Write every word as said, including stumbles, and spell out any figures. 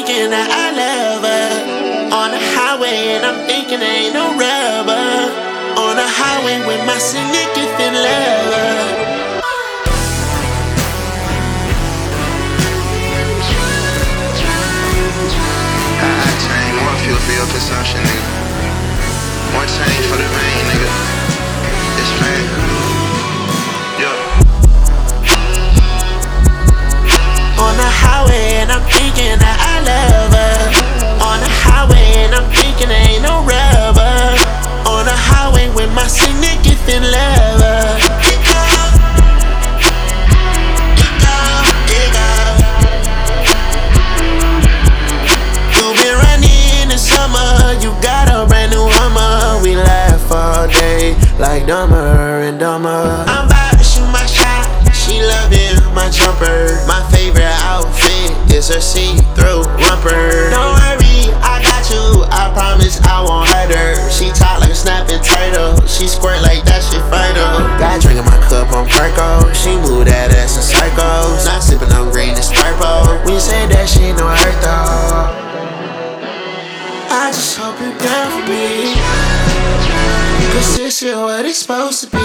thinking that I love her. On the highway and I'm thinking there ain't no rubber. On the highway with my significant lover. For your consumption, nigga. One change for the vein, nigga. It's man. Yeah. On the highway and I'm thinking that I love her. On the highway and I'm thinking there ain't no rubber. On the highway with my significant lover. You got a brand new Hummer. We laugh all day like Dumber and Dumber. I'm about to shoot my shot. She loving my jumper. My favorite outfit is her see-through romper. Don't worry, I got you. I promise I won't hurt her. She tight like a snapping turtle. She squirt like that shit vital. Got drink in my cup on Perco. She move that ass in circles. Not sipping on green, it's purple. When you say that shit, no hurt though. I just hope you're down for me, cause this is what it's supposed to be.